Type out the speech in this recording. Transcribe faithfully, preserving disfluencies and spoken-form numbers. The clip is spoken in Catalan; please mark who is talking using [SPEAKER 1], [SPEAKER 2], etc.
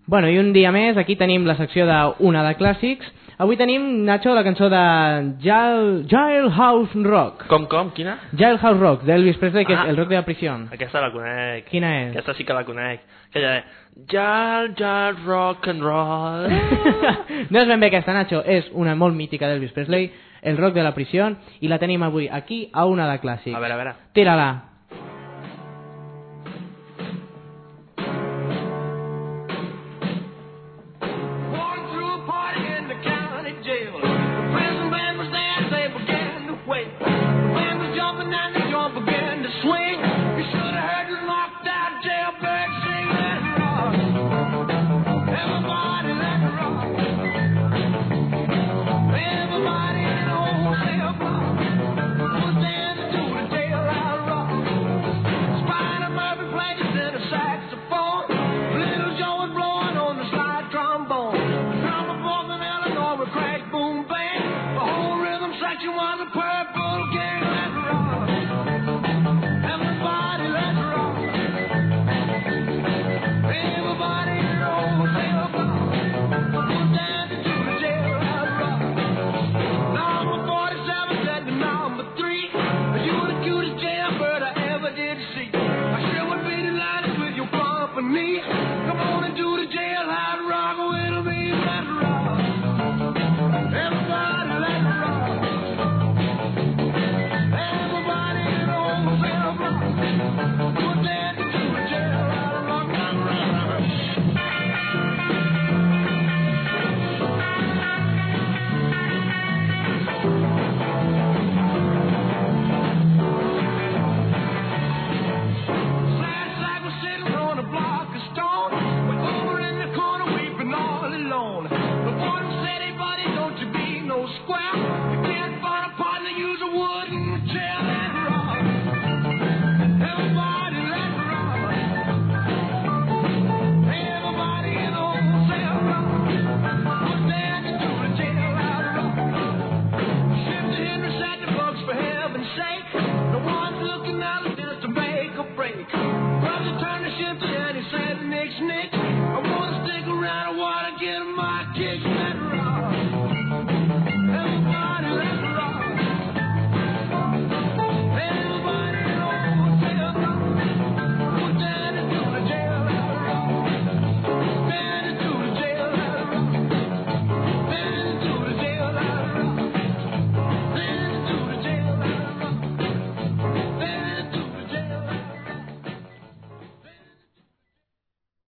[SPEAKER 1] Bueno, i un dia més, aquí tenim la secció d'Una de Clàssics. Avui tenim, Nacho, la cançó de Jail, Jailhouse Rock.
[SPEAKER 2] Com, com? Quina?
[SPEAKER 1] Jailhouse Rock, d'Elvis Presley, que
[SPEAKER 2] Ah,
[SPEAKER 1] és el rock de la prisió.
[SPEAKER 2] Aquesta la conec.
[SPEAKER 1] Quina és?
[SPEAKER 2] Aquesta sí que la conec. Aquella de Jail, Jail, Rock and Roll.
[SPEAKER 1] No és ben bé aquesta, Nacho, és una molt mítica d'Elvis Presley, el rock de la prisió, i la tenim avui aquí a Una de Clàssics.
[SPEAKER 2] A veure, a veure.
[SPEAKER 1] Tira-la.
[SPEAKER 3] Turn the ship and he said, Nick, Nick, I want to stick around.